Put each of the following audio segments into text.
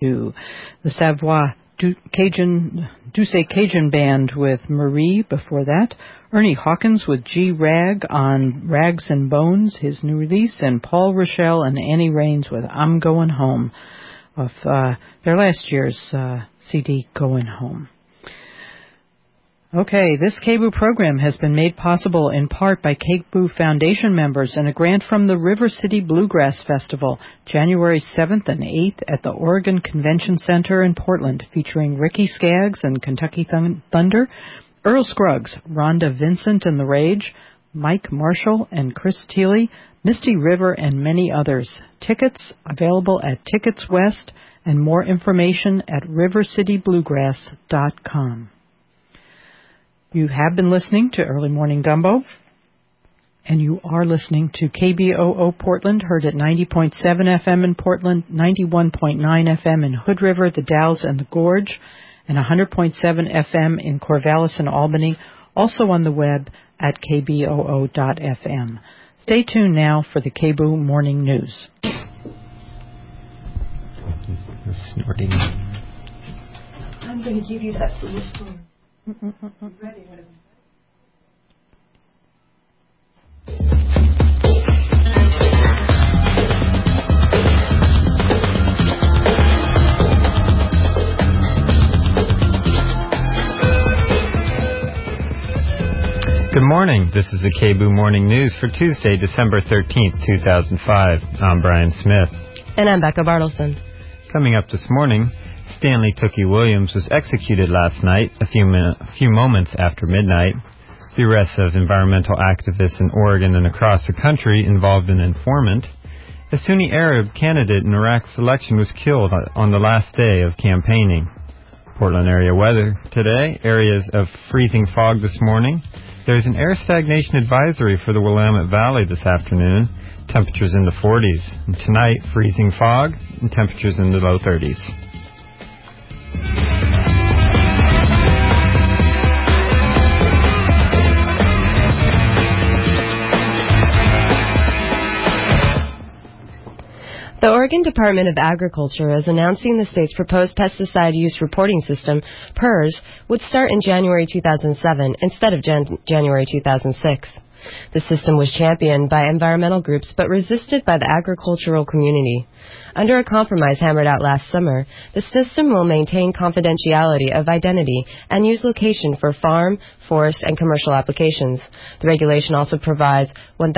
2. The Savoie Douce Cajun Band with Marie before that. Ernie Hawkins with G. Rag on Rags and Bones, his new release. And Paul Rochelle and Annie Raines with I'm Going Home, of their last year's CD, Going Home. Okay, this KBOO program has been made possible in part by KBOO Foundation members and a grant from the River City Bluegrass Festival, January 7th and 8th at the Oregon Convention Center in Portland, featuring Ricky Skaggs and Kentucky Thunder, Earl Scruggs, Rhonda Vincent and the Rage, Mike Marshall and Chris Thiele, Misty River, and many others. Tickets available at Tickets West, and more information at rivercitybluegrass.com. You have been listening to Early Morning Gumbo, and you are listening to KBOO Portland, heard at 90.7 FM in Portland, 91.9 FM in Hood River, the Dalles, and the Gorge, and 100.7 FM in Corvallis and Albany, also on the web at kboo.fm. Stay tuned now for the KBOO Morning News. Snorting. I'm going to give you that for this one. Ready? Good morning. This is the KBOO Morning News for Tuesday, December 13th, 2005. I'm Brian Smith. And I'm Becca Bartleson. Coming up this morning, Stanley Tookie Williams was executed last night, a few moments after midnight. The arrest of environmental activists in Oregon and across the country involved an informant. A Sunni Arab candidate in Iraq's election was killed on the last day of campaigning. Portland area weather today, areas of freezing fog this morning. There's an air stagnation advisory for the Willamette Valley this afternoon. Temperatures in the 40s. And tonight, freezing fog and temperatures in the low 30s. The Oregon Department of Agriculture is announcing the state's proposed pesticide use reporting system, PERS, would start in January 2007 instead of January 2006. The system was championed by environmental groups but resisted by the agricultural community. Under a compromise hammered out last summer, the system will maintain confidentiality of identity and use location for farm, forest, and commercial applications. The regulation also provides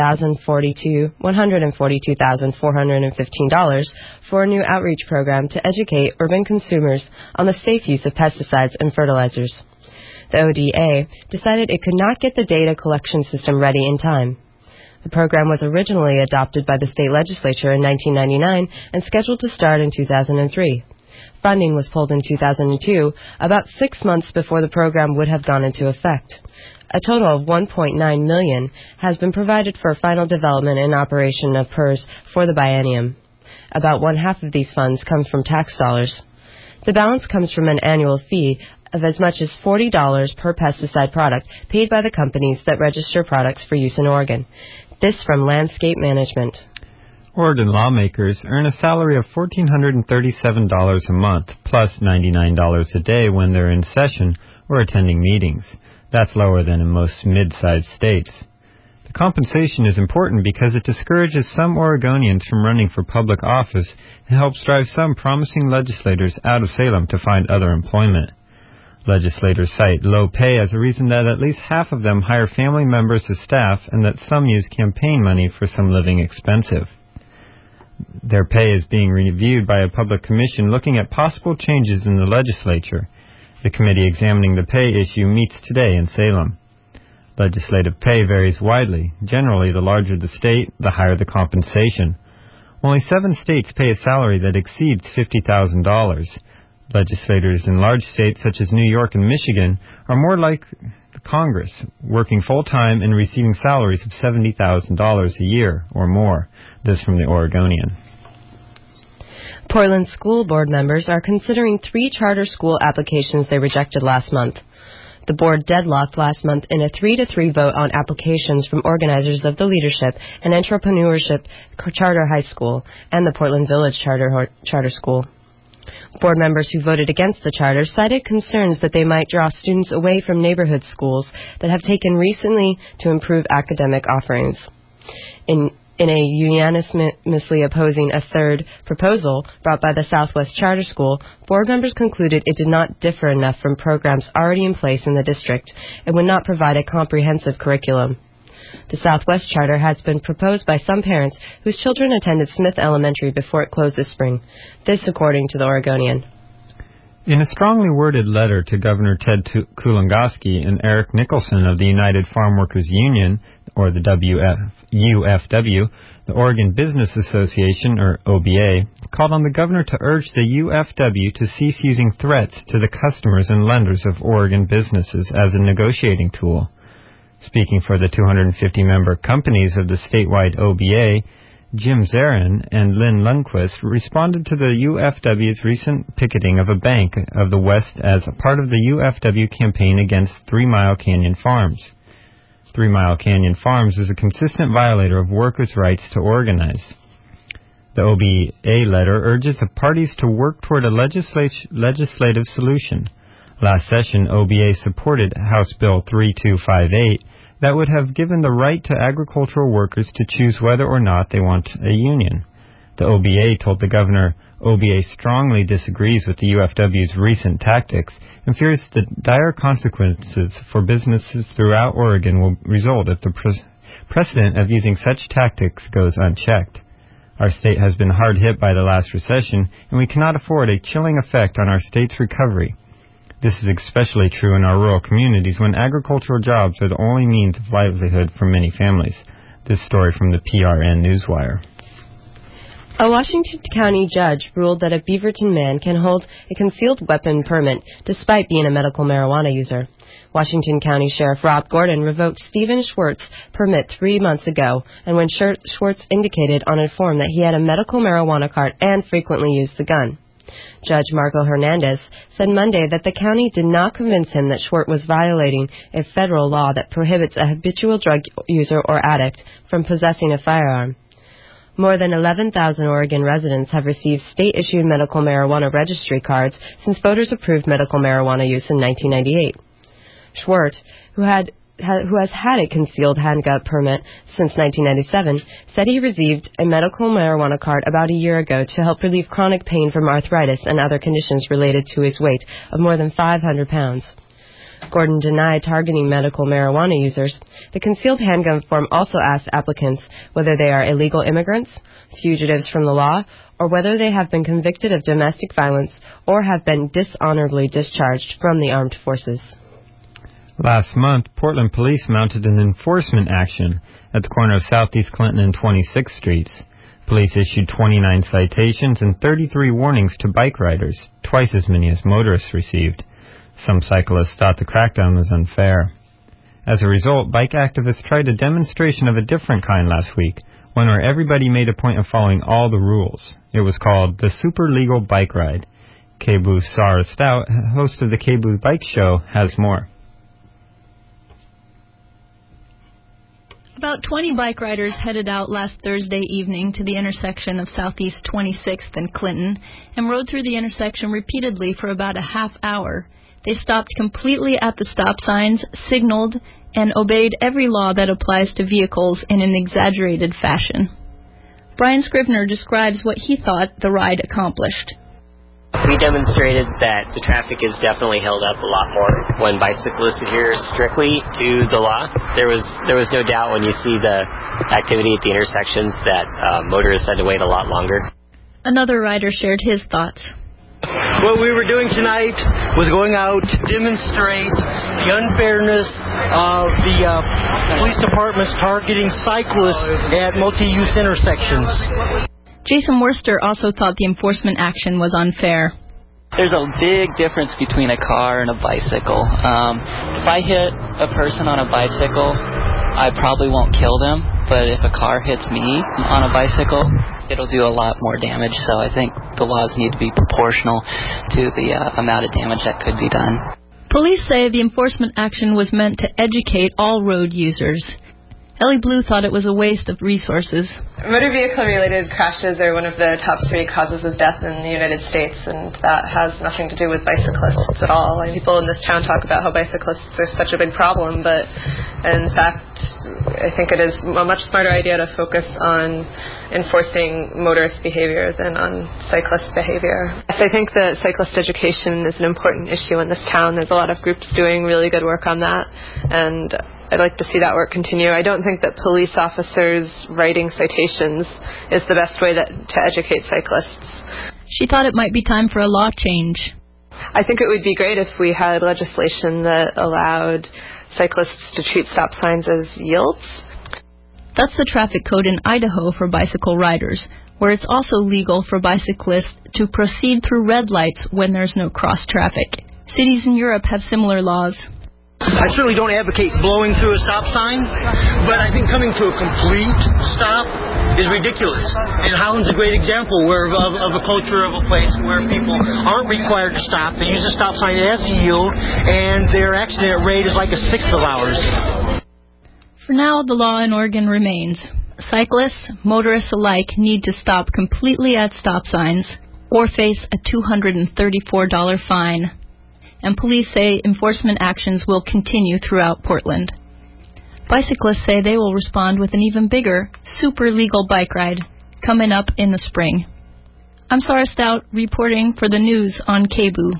$142,415 for a new outreach program to educate urban consumers on the safe use of pesticides and fertilizers. The ODA decided it could not get the data collection system ready in time. The program was originally adopted by the state legislature in 1999 and scheduled to start in 2003. Funding was pulled in 2002, about 6 months before the program would have gone into effect. A total of $1.9 million has been provided for final development and operation of PERS for the biennium. About one-half of these funds come from tax dollars. The balance comes from an annual fee of as much as $40 per pesticide product paid by the companies that register products for use in Oregon. This from Landscape Management. Oregon lawmakers earn a salary of $1,437 a month, plus $99 a day when they're in session or attending meetings. That's lower than in most mid-sized states. The compensation is important because it discourages some Oregonians from running for public office and helps drive some promising legislators out of Salem to find other employment. Legislators cite low pay as a reason that at least half of them hire family members as staff and that some use campaign money for some living expensive. Their pay is being reviewed by a public commission looking at possible changes in the legislature. The committee examining the pay issue meets today in Salem. Legislative pay varies widely. Generally, the larger the state, the higher the compensation. Only 7 states pay a salary that exceeds $50,000. Legislators in large states such as New York and Michigan are more like Congress, working full-time and receiving salaries of $70,000 a year or more. This from the Oregonian. Portland School Board members are considering 3 charter school applications they rejected last month. The board deadlocked last month in a 3-3 vote on applications from organizers of the Leadership and Entrepreneurship Charter High School and the Portland Village Charter School. Board members who voted against the charter cited concerns that they might draw students away from neighborhood schools that have taken recently to improve academic offerings. In a unanimously opposing a third proposal brought by the Southwest Charter School, board members concluded it did not differ enough from programs already in place in the district and would not provide a comprehensive curriculum. The Southwest Charter has been proposed by some parents whose children attended Smith Elementary before it closed this spring. This according to the Oregonian. In a strongly worded letter to Governor Ted Kulongoski and Eric Nicholson of the United Farm Workers Union, or the UFW, the Oregon Business Association, or OBA, called on the governor to urge the UFW to cease using threats to the customers and lenders of Oregon businesses as a negotiating tool. Speaking for the 250-member companies of the statewide OBA, Jim Zarin and Lynn Lundquist responded to the UFW's recent picketing of a bank of the West as a part of the UFW campaign against 3 Mile Canyon Farms. 3 Mile Canyon Farms is a consistent violator of workers' rights to organize. The OBA letter urges the parties to work toward a legislative solution. Last session, OBA supported House Bill 3258 that would have given the right to agricultural workers to choose whether or not they want a union. The OBA told the governor OBA strongly disagrees with the UFW's recent tactics and fears that dire consequences for businesses throughout Oregon will result if the precedent of using such tactics goes unchecked. Our state has been hard hit by the last recession, and we cannot afford a chilling effect on our state's recovery. This is especially true in our rural communities when agricultural jobs are the only means of livelihood for many families. This story from the PRN Newswire. A Washington County judge ruled that a Beaverton man can hold a concealed weapon permit despite being a medical marijuana user. Washington County Sheriff Rob Gordon revoked Stephen Schwartz's permit 3 months ago, and when Schwartz indicated on a form that he had a medical marijuana card and frequently used the gun. Judge Marco Hernandez said Monday that the county did not convince him that Schwartz was violating a federal law that prohibits a habitual drug user or addict from possessing a firearm. More than 11,000 Oregon residents have received state-issued medical marijuana registry cards since voters approved medical marijuana use in 1998. Schwartz, who has had a concealed handgun permit since 1997, said he received a medical marijuana card about a year ago to help relieve chronic pain from arthritis and other conditions related to his weight of more than 500 pounds. Gordon denied targeting medical marijuana users. The concealed handgun form also asks applicants whether they are illegal immigrants, fugitives from the law, or whether they have been convicted of domestic violence or have been dishonorably discharged from the armed forces. Last month, Portland police mounted an enforcement action at the corner of Southeast Clinton and 26th Streets. Police issued 29 citations and 33 warnings to bike riders, twice as many as motorists received. Some cyclists thought the crackdown was unfair. As a result, bike activists tried a demonstration of a different kind last week, one where everybody made a point of following all the rules. It was called the Super Legal Bike Ride. Kebu Sarah Stout, host of the Kebu Bike Show, has more. About 20 bike riders headed out last Thursday evening to the intersection of Southeast 26th and Clinton and rode through the intersection repeatedly for about a half hour. They stopped completely at the stop signs, signaled, and obeyed every law that applies to vehicles in an exaggerated fashion. Brian Scrivener describes what he thought the ride accomplished. We demonstrated that the traffic is definitely held up a lot more when bicyclists adhere strictly to the law. There was no doubt when you see the activity at the intersections that motorists had to wait a lot longer. Another rider shared his thoughts. What we were doing tonight was going out to demonstrate the unfairness of the police departments targeting cyclists at multi-use intersections. Jason Worster also thought the enforcement action was unfair. There's a big difference between a car and a bicycle. If I hit a person on a bicycle, I probably won't kill them, but if a car hits me on a bicycle, it'll do a lot more damage. So I think the laws need to be proportional to the amount of damage that could be done. Police say the enforcement action was meant to educate all road users. Ellie Blue thought it was a waste of resources. Motor vehicle-related crashes are one of the top 3 causes of death in the United States, and that has nothing to do with bicyclists at all. And people in this town talk about how bicyclists are such a big problem, but in fact, I think it is a much smarter idea to focus on enforcing motorist behavior than on cyclist behavior. Yes, I think that cyclist education is an important issue in this town. There's a lot of groups doing really good work on that, and I'd like to see that work continue. I don't think that police officers writing citations is the best way to educate cyclists. She thought it might be time for a law change. I think it would be great if we had legislation that allowed cyclists to treat stop signs as yields. That's the traffic code in Idaho for bicycle riders, where it's also legal for bicyclists to proceed through red lights when there's no cross traffic. Cities in Europe have similar laws. I certainly don't advocate blowing through a stop sign, but I think coming to a complete stop is ridiculous. And Holland's a great example of a culture of a place where people aren't required to stop. They use a stop sign as a yield, and their accident rate is like a sixth of ours. For now, the law in Oregon remains. Cyclists, motorists alike need to stop completely at stop signs or face a $234 fine. And police say enforcement actions will continue throughout Portland. Bicyclists say they will respond with an even bigger, super legal bike ride coming up in the spring. I'm Sarah Stout, reporting for the news on KBOO.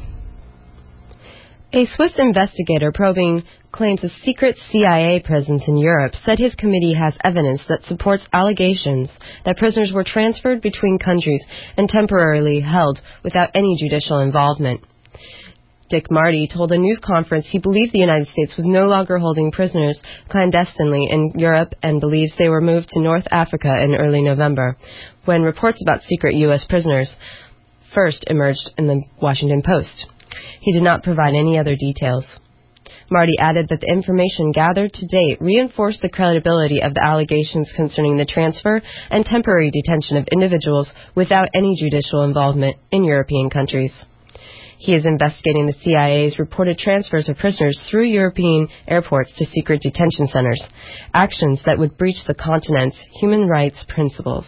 A Swiss investigator probing claims of secret CIA presence in Europe said his committee has evidence that supports allegations that prisoners were transferred between countries and temporarily held without any judicial involvement. Dick Marty told a news conference he believed the United States was no longer holding prisoners clandestinely in Europe and believes they were moved to North Africa in early November, when reports about secret U.S. prisoners first emerged in the Washington Post. He did not provide any other details. Marty added that the information gathered to date reinforced the credibility of the allegations concerning the transfer and temporary detention of individuals without any judicial involvement in European countries. He is investigating the CIA's reported transfers of prisoners through European airports to secret detention centers, actions that would breach the continent's human rights principles.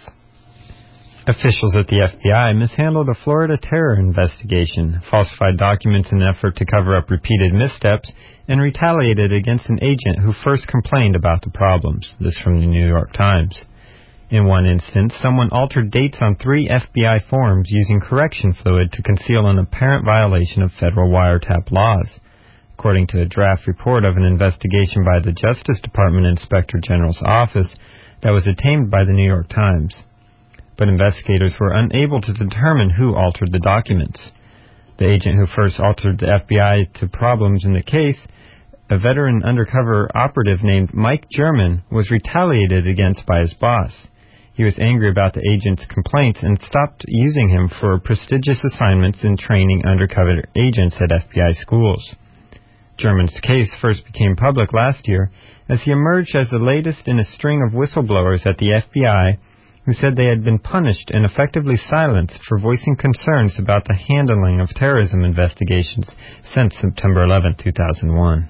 Officials at the FBI mishandled a Florida terror investigation, falsified documents in an effort to cover up repeated missteps, and retaliated against an agent who first complained about the problems. This from the New York Times. In one instance, someone altered dates on 3 FBI forms using correction fluid to conceal an apparent violation of federal wiretap laws. According to a draft report of an investigation by the Justice Department Inspector General's office that was obtained by the New York Times. But investigators were unable to determine who altered the documents. The agent who first altered the FBI to problems in the case, a veteran undercover operative named Mike German, was retaliated against by his boss. He was angry about the agent's complaints and stopped using him for prestigious assignments in training undercover agents at FBI schools. German's case first became public last year as he emerged as the latest in a string of whistleblowers at the FBI who said they had been punished and effectively silenced for voicing concerns about the handling of terrorism investigations since September 11, 2001.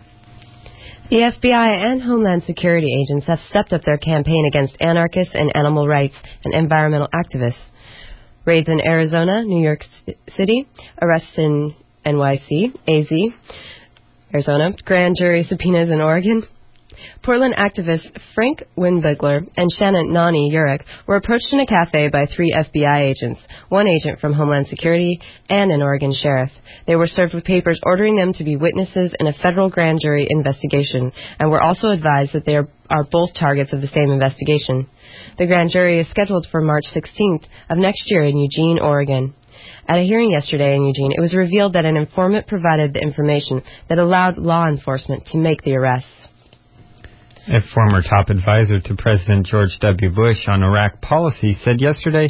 The FBI and Homeland Security agents have stepped up their campaign against anarchists and animal rights and environmental activists. Raids in Arizona, New York City, arrests in NYC, AZ, Arizona, grand jury subpoenas in Oregon. Portland activists Frank Winbigler and Shannon Nani Urich were approached in a cafe by 3 FBI agents, 1 agent from Homeland Security, and an Oregon sheriff. They were served with papers ordering them to be witnesses in a federal grand jury investigation, and were also advised that they are both targets of the same investigation. The grand jury is scheduled for March 16th of next year in Eugene, Oregon. At a hearing yesterday in Eugene, it was revealed that an informant provided the information that allowed law enforcement to make the arrests. A former top advisor to President George W. Bush on Iraq policy said yesterday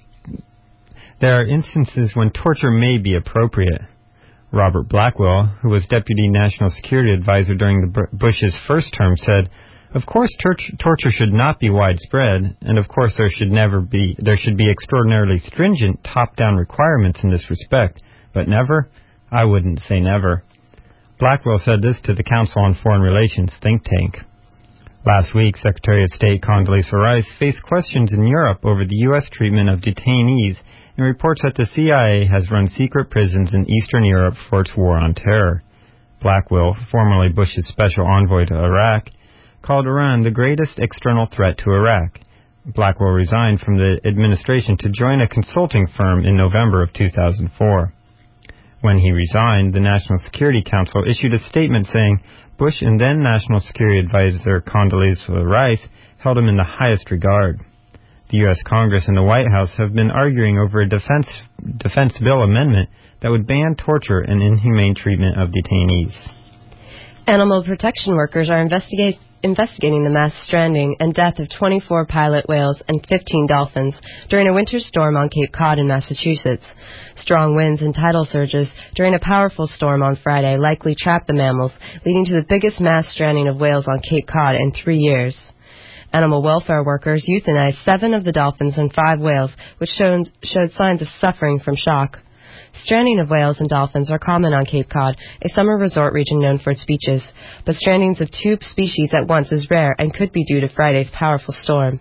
there are instances when torture may be appropriate. Robert Blackwell, who was Deputy National Security Advisor during Bush's first term, said, "Of course torture should not be widespread, and of course there should be extraordinarily stringent top-down requirements in this respect, but never? I wouldn't say never." Blackwell said this to the Council on Foreign Relations think tank. Last week, Secretary of State Condoleezza Rice faced questions in Europe over the U.S. treatment of detainees and reports that the CIA has run secret prisons in Eastern Europe for its war on terror. Blackwell, formerly Bush's special envoy to Iraq, called Iran the greatest external threat to Iraq. Blackwell resigned from the administration to join a consulting firm in November of 2004. When he resigned, the National Security Council issued a statement saying Bush and then National Security Advisor Condoleezza Rice held him in the highest regard. The U.S. Congress and the White House have been arguing over a defense bill amendment that would ban torture and inhumane treatment of detainees. Animal protection workers are investigating the mass stranding and death of 24 pilot whales and 15 dolphins during a winter storm on Cape Cod in Massachusetts. Strong winds and tidal surges during a powerful storm on Friday likely trapped the mammals, leading to the biggest mass stranding of whales on Cape Cod in 3 years. Animal welfare workers euthanized 7 of the dolphins and 5 whales, which showed signs of suffering from shock. Stranding of whales and dolphins are common on Cape Cod, a summer resort region known for its beaches, but strandings of 2 species at once is rare and could be due to Friday's powerful storm.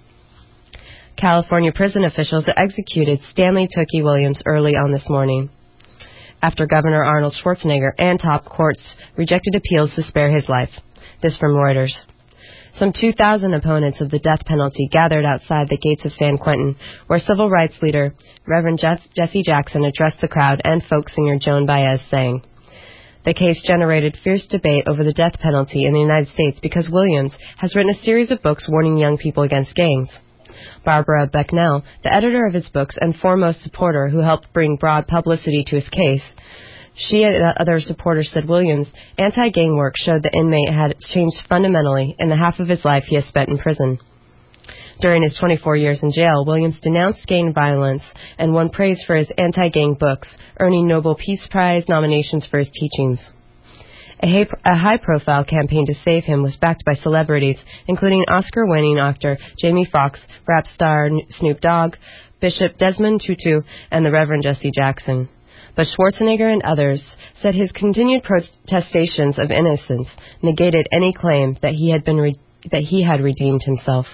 California prison officials executed Stanley Tookie Williams early on this morning, after Governor Arnold Schwarzenegger and top courts rejected appeals to spare his life. This from Reuters. Some 2,000 opponents of the death penalty gathered outside the gates of San Quentin, where civil rights leader Reverend Jesse Jackson addressed the crowd and folk singer Joan Baez, saying, "The case generated fierce debate over the death penalty in the United States because Williams has written a series of books warning young people against gangs." Barbara Becknell, the editor of his books and foremost supporter who helped bring broad publicity to his case, she and other supporters said Williams' anti-gang work showed the inmate had changed fundamentally in the half of his life he has spent in prison. During his 24 years in jail, Williams denounced gang violence and won praise for his anti-gang books, earning Nobel Peace Prize nominations for his teachings. A high-profile campaign to save him was backed by celebrities, including Oscar-winning actor Jamie Foxx, rap star Snoop Dogg, Bishop Desmond Tutu, and the Reverend Jesse Jackson. But Schwarzenegger and others said his continued protestations of innocence negated any claim that he had redeemed himself.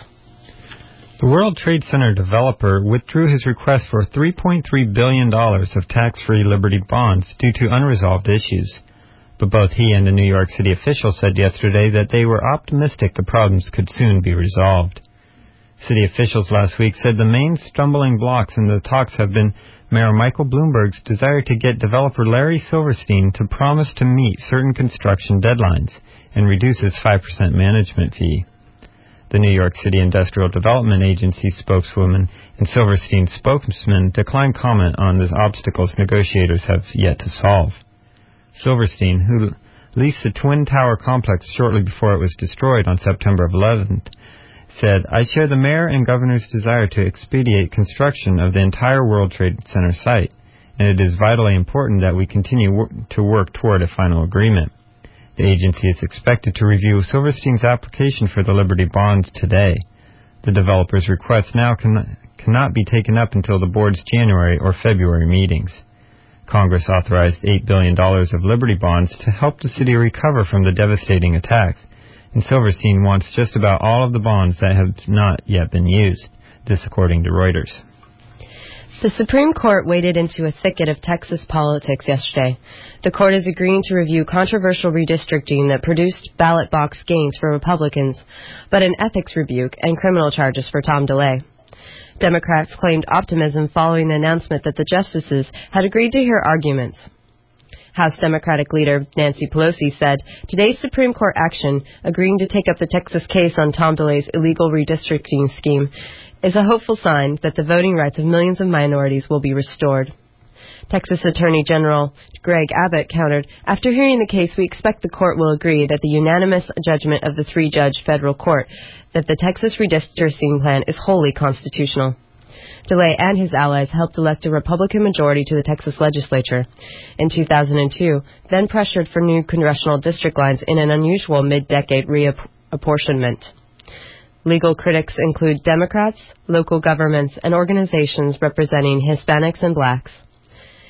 The World Trade Center developer withdrew his request for $3.3 billion of tax-free Liberty bonds due to unresolved issues. But both he and the New York City official said yesterday that they were optimistic the problems could soon be resolved. City officials last week said the main stumbling blocks in the talks have been Mayor Michael Bloomberg's desire to get developer Larry Silverstein to promise to meet certain construction deadlines and reduce his 5% management fee. The New York City Industrial Development Agency spokeswoman and Silverstein's spokesman declined comment on the obstacles negotiators have yet to solve. Silverstein, who leased the Twin Tower complex shortly before it was destroyed on September 11th, said, "I share the mayor and governor's desire to expedite construction of the entire World Trade Center site, and it is vitally important that we continue to work toward a final agreement." The agency is expected to review Silverstein's application for the Liberty bonds today. The developer's request now cannot be taken up until the board's January or February meetings. Congress authorized $8 billion of Liberty bonds to help the city recover from the devastating attacks, and Silverstein wants just about all of the bonds that have not yet been used, this according to Reuters. The Supreme Court waded into a thicket of Texas politics yesterday. The court is agreeing to review controversial redistricting that produced ballot box gains for Republicans, but an ethics rebuke and criminal charges for Tom DeLay. Democrats claimed optimism following the announcement that the justices had agreed to hear arguments. House Democratic leader Nancy Pelosi said today's Supreme Court action, agreeing to take up the Texas case on Tom DeLay's illegal redistricting scheme, is a hopeful sign that the voting rights of millions of minorities will be restored. Texas Attorney General Greg Abbott countered, "After hearing the case, we expect the court will agree that the unanimous judgment of the 3-judge federal court that the Texas redistricting plan is wholly constitutional." DeLay and his allies helped elect a Republican majority to the Texas legislature in 2002, then pressured for new congressional district lines in an unusual mid-decade reapportionment. Legal critics include Democrats, local governments, and organizations representing Hispanics and blacks.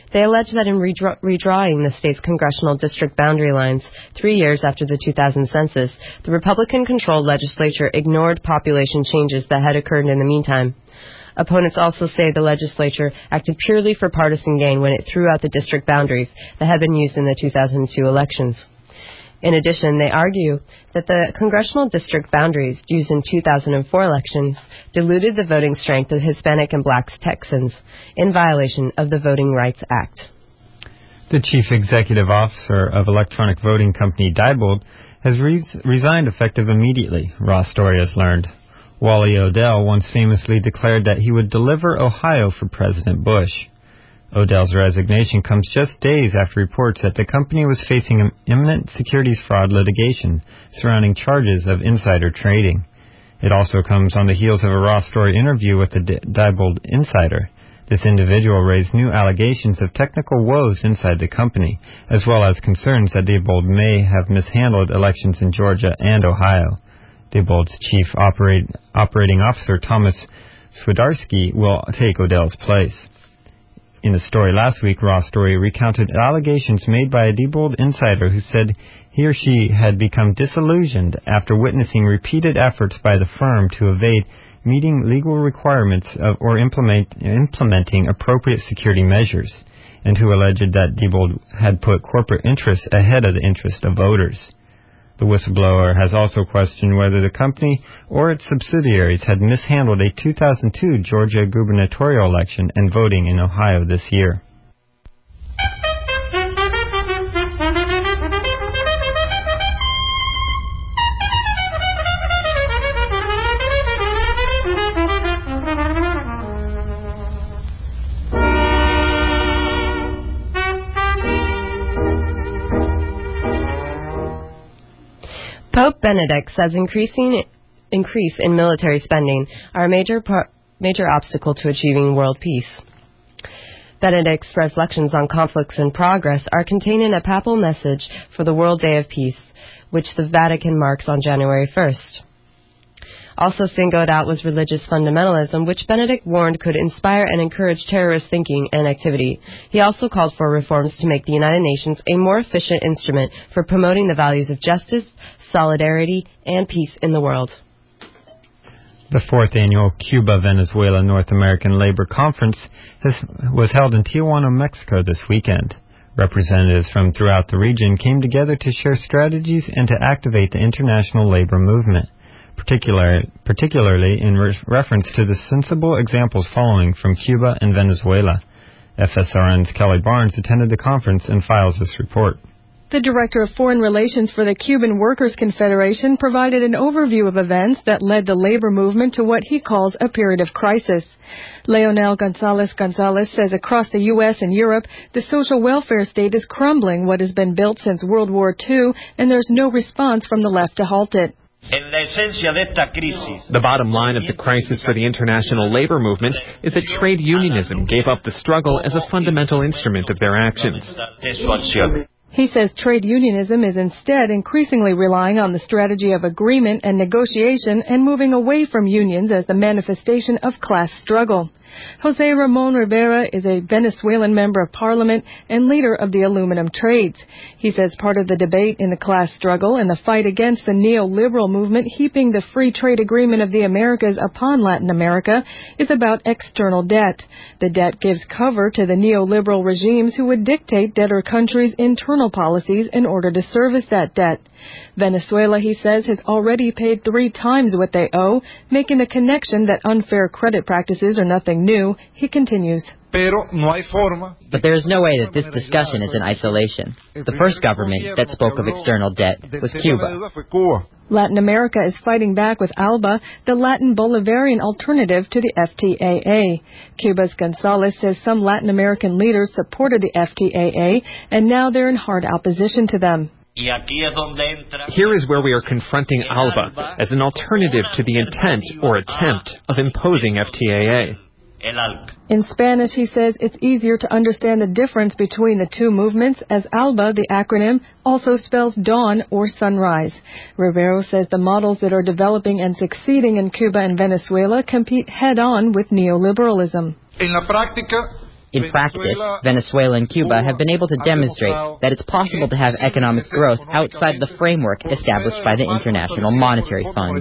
They allege that in redrawing the state's congressional district boundary lines 3 years after the 2000 census, the Republican-controlled legislature ignored population changes that had occurred in the meantime. Opponents also say the legislature acted purely for partisan gain when it threw out the district boundaries that had been used in the 2002 elections. In addition, they argue that the congressional district boundaries used in 2004 elections diluted the voting strength of Hispanic and Black Texans in violation of the Voting Rights Act. The chief executive officer of electronic voting company Diebold has resigned effective immediately, Ross Story has learned. Wally Odell once famously declared that he would deliver Ohio for President Bush. Odell's resignation comes just days after reports that the company was facing imminent securities fraud litigation surrounding charges of insider trading. It also comes on the heels of a Ross Story interview with the Diebold insider. This individual raised new allegations of technical woes inside the company, as well as concerns that Diebold may have mishandled elections in Georgia and Ohio. Diebold's chief operating officer, Thomas Swidarski, will take Odell's place. In a story last week, Ross Story recounted allegations made by a Diebold insider who said he or she had become disillusioned after witnessing repeated efforts by the firm to evade meeting legal requirements or implementing appropriate security measures, and who alleged that Diebold had put corporate interests ahead of the interest of voters. The whistleblower has also questioned whether the company or its subsidiaries had mishandled a 2002 Georgia gubernatorial election and voting in Ohio this year. Pope Benedict says increase in military spending are a major obstacle to achieving world peace. Benedict's reflections on conflicts in progress are contained in a papal message for the World Day of Peace, which the Vatican marks on January 1st. Also singled out was religious fundamentalism, which Benedict warned could inspire and encourage terrorist thinking and activity. He also called for reforms to make the United Nations a more efficient instrument for promoting the values of justice, solidarity, and peace in the world. The fourth annual Cuba-Venezuela North American Labor Conference was held in Tijuana, Mexico this weekend. Representatives from throughout the region came together to share strategies and to activate the international labor movement, particularly in reference to the sensible examples following from Cuba and Venezuela. FSRN's Kelly Barnes attended the conference and files this report. The Director of Foreign Relations for the Cuban Workers' Confederation provided an overview of events that led the labor movement to what he calls a period of crisis. Leonel Gonzalez says across the U.S. and Europe, the social welfare state is crumbling what has been built since World War II, and there's no response from the left to halt it. The bottom line of the crisis for the international labor movement is that trade unionism gave up the struggle as a fundamental instrument of their actions. He says trade unionism is instead increasingly relying on the strategy of agreement and negotiation and moving away from unions as the manifestation of class struggle. José Ramón Rivera is a Venezuelan member of parliament and leader of the aluminum trades. He says part of the debate in the class struggle and the fight against the neoliberal movement heaping the free trade agreement of the Americas upon Latin America is about external debt. The debt gives cover to the neoliberal regimes who would dictate debtor countries' internal policies in order to service that debt. Venezuela, he says, has already paid 3 times what they owe, making the connection that unfair credit practices are nothing new. He continues. But there is no way that this discussion is in isolation. The first government that spoke of external debt was Cuba. Latin America is fighting back with ALBA, the Latin Bolivarian alternative to the FTAA. Cuba's Gonzalez says some Latin American leaders supported the FTAA, and now they're in hard opposition to them. Here is where we are confronting ALBA as an alternative to the intent or attempt of imposing FTAA. In Spanish, he says it's easier to understand the difference between the two movements, as ALBA, the acronym, also spells dawn or sunrise. Rivero says the models that are developing and succeeding in Cuba and Venezuela compete head-on with neoliberalism. In practice, Venezuela and Cuba have been able to demonstrate that it's possible to have economic growth outside the framework established by the International Monetary Fund.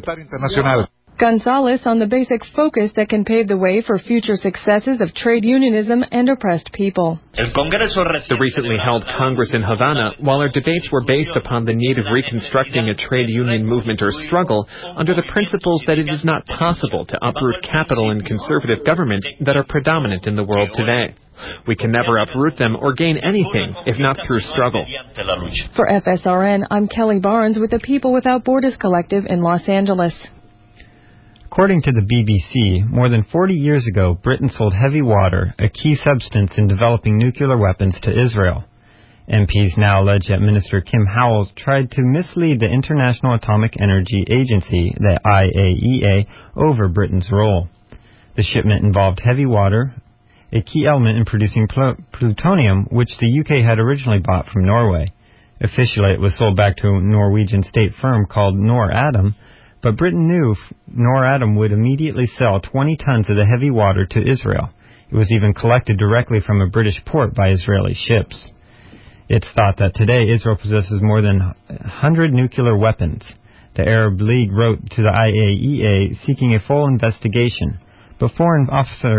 Gonzalez on the basic focus that can pave the way for future successes of trade unionism and oppressed people. The recently held Congress in Havana, while our debates were based upon the need of reconstructing a trade union movement or struggle under the principles that it is not possible to uproot capital and conservative governments that are predominant in the world today. We can never uproot them or gain anything if not through struggle. For FSRN, I'm Kelly Barnes with the People Without Borders Collective in Los Angeles. According to the BBC, more than 40 years ago, Britain sold heavy water, a key substance in developing nuclear weapons, to Israel. MPs now allege that Minister Kim Howells tried to mislead the International Atomic Energy Agency, the IAEA, over Britain's role. The shipment involved heavy water, a key element in producing plutonium, which the UK had originally bought from Norway. Officially, it was sold back to a Norwegian state firm called Noratom, but Britain knew Noratom would immediately sell 20 tons of the heavy water to Israel. It was even collected directly from a British port by Israeli ships. It's thought that today Israel possesses more than 100 nuclear weapons. The Arab League wrote to the IAEA seeking a full investigation, but Foreign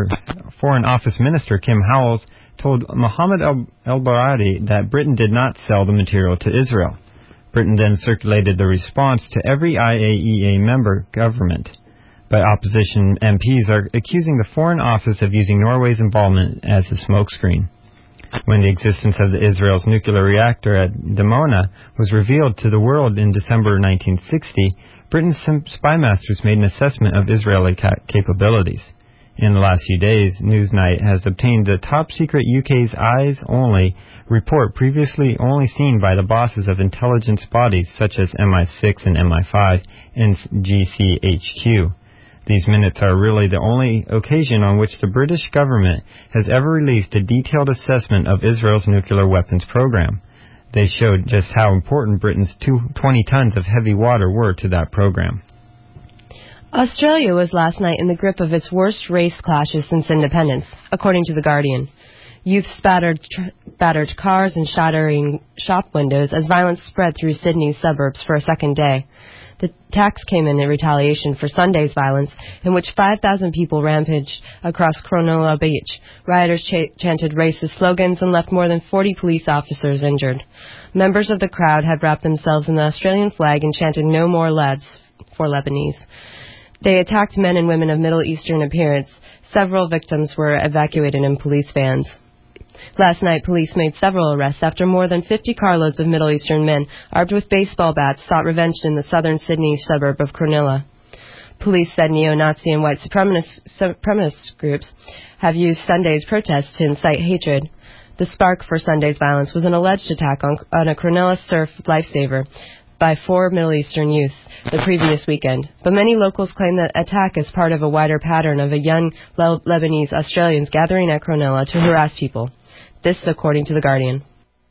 Office Minister Kim Howells told Mohammed El-Baradi that Britain did not sell the material to Israel. Britain then circulated the response to every IAEA member government. But opposition MPs are accusing the Foreign Office of using Norway's involvement as a smokescreen. When the existence of Israel's nuclear reactor at Dimona was revealed to the world in December 1960, Britain's spymasters made an assessment of Israeli capabilities. In the last few days, Newsnight has obtained the top-secret UK's eyes-only report previously only seen by the bosses of intelligence bodies such as MI6 and MI5 and GCHQ. These minutes are really the only occasion on which the British government has ever released a detailed assessment of Israel's nuclear weapons program. They showed just how important Britain's 20 tons of heavy water were to that program. Australia was last night in the grip of its worst race clashes since independence, according to The Guardian. Youth battered cars and shattering shop windows as violence spread through Sydney's suburbs for a second day. The attacks came in retaliation for Sunday's violence, in which 5,000 people rampaged across Cronulla Beach. Rioters chanted racist slogans and left more than 40 police officers injured. Members of the crowd had wrapped themselves in the Australian flag and chanted "No more Lebs" for Lebanese. They attacked men and women of Middle Eastern appearance. Several victims were evacuated in police vans. Last night, police made several arrests after more than 50 carloads of Middle Eastern men, armed with baseball bats, sought revenge in the southern Sydney suburb of Cronulla. Police said neo-Nazi and white supremacist groups have used Sunday's protests to incite hatred. The spark for Sunday's violence was an alleged attack on a Cronulla surf lifesaver by 4 Middle Eastern youths the previous weekend. But many locals claim that attack is part of a wider pattern of a young Lebanese Australians gathering at Cronulla to harass people. This according to The Guardian.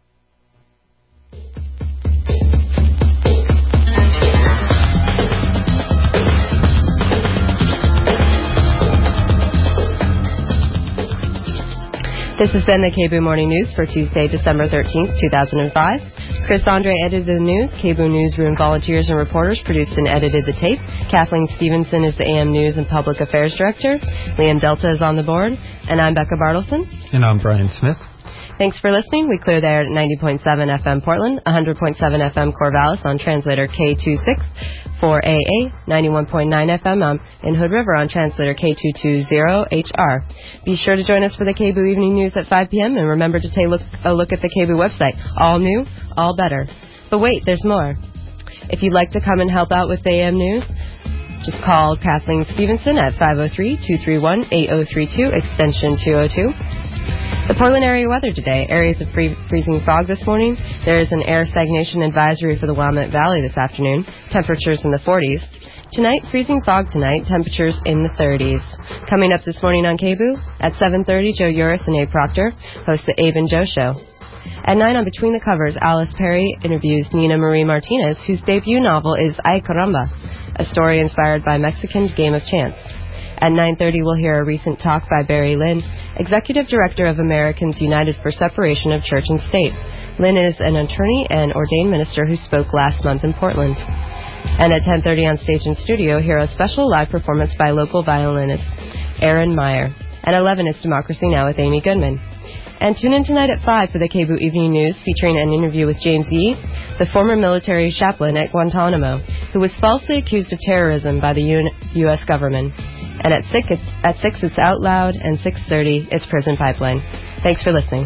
This has been the KBOO Morning News for Tuesday, December 13th, 2005. Chris Andre edited the news. KBOO Newsroom volunteers and reporters produced and edited the tape. Kathleen Stevenson is the AM News and Public Affairs Director. Liam Delta is on the board. And I'm Becca Bartleson. And I'm Brian Smith. Thanks for listening. We clear the air at 90.7 FM Portland, 100.7 FM Corvallis on translator K26 for AA, 91.9 FM in Hood River on translator K220HR. Be sure to join us for the KBOO Evening News at 5 p.m. and remember to take a look at the KBOO website. All new, all better. But wait, there's more. If you'd like to come and help out with the AM News, just call Kathleen Stevenson at 503-231-8032, extension 202. The Portland area weather today. Areas of freezing fog this morning. There is an air stagnation advisory for the Willamette Valley this afternoon. Temperatures in the 40s. Tonight, freezing fog tonight. Temperatures in the 30s. Coming up this morning on KBOO, at 7:30, Joe Uris and Abe Proctor host the Abe and Joe Show. At 9 on Between the Covers, Alice Perry interviews Nina Marie Martinez, whose debut novel is Ay Caramba, a story inspired by Mexican Game of Chance. At 9:30, we'll hear a recent talk by Barry Lynn, Executive Director of Americans United for Separation of Church and State. Lynn is an attorney and ordained minister who spoke last month in Portland. And at 10:30 on Stage and Studio, hear a special live performance by local violinist Aaron Meyer. At 11, it's Democracy Now! With Amy Goodman. And tune in tonight at 5 for the KBOO Evening News, featuring an interview with James Yee, the former military chaplain at Guantanamo, who was falsely accused of terrorism by the U.S. government. And at 6, it's Out Loud, and 6:30, it's Prison Pipeline. Thanks for listening.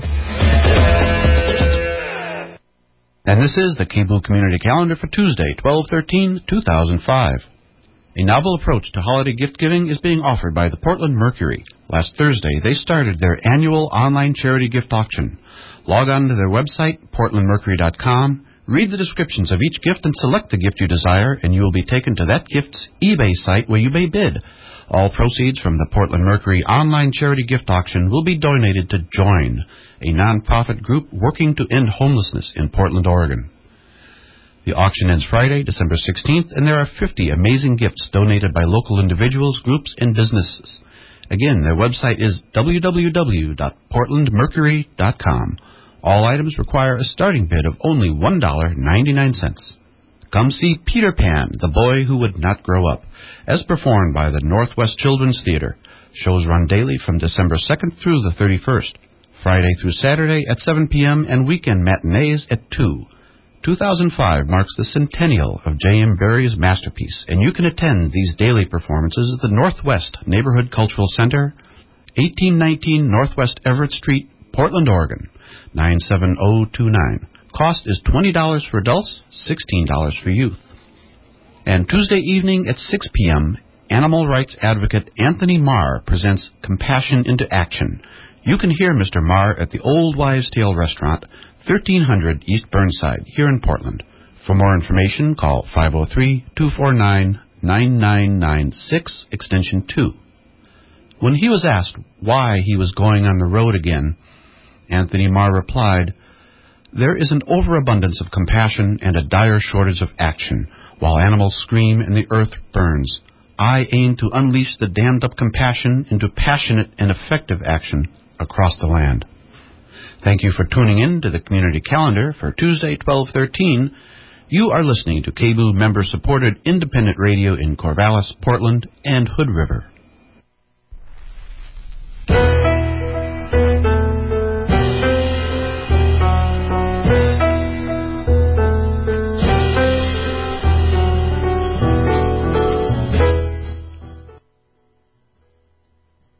And this is the KBOO Community Calendar for Tuesday, 12/13/2005. A novel approach to holiday gift-giving is being offered by the Portland Mercury. Last Thursday, they started their annual online charity gift auction. Log on to their website, portlandmercury.com, read the descriptions of each gift and select the gift you desire, and you will be taken to that gift's eBay site where you may bid. All proceeds from the Portland Mercury online charity gift auction will be donated to JOIN, a nonprofit group working to end homelessness in Portland, Oregon. The auction ends Friday, December 16th, and there are 50 amazing gifts donated by local individuals, groups, and businesses. Again, their website is www.portlandmercury.com. All items require a starting bid of only $1.99. Come see Peter Pan, the Boy Who Would Not Grow Up, as performed by the Northwest Children's Theater. Shows run daily from December 2nd through the 31st, Friday through Saturday at 7 p.m. and weekend matinees at 2. 2005 marks the centennial of J.M. Barrie's masterpiece, and you can attend these daily performances at the Northwest Neighborhood Cultural Center, 1819 Northwest Everett Street, Portland, Oregon, 97029. Cost is $20 for adults, $16 for youth. And Tuesday evening at 6 p.m., animal rights advocate Anthony Marr presents Compassion into Action. You can hear Mr. Marr at the Old Wives' Tale Restaurant, 1300 East Burnside, here in Portland. For more information, call 503-249-9996, extension 2. When he was asked why he was going on the road again, Anthony Marr replied, "There is an overabundance of compassion and a dire shortage of action. While animals scream and the earth burns, I aim to unleash the dammed-up compassion into passionate and effective action across the land." Thank you for tuning in to the Community Calendar for Tuesday, 12/13. You are listening to KBOO member-supported independent radio in Corvallis, Portland, and Hood River.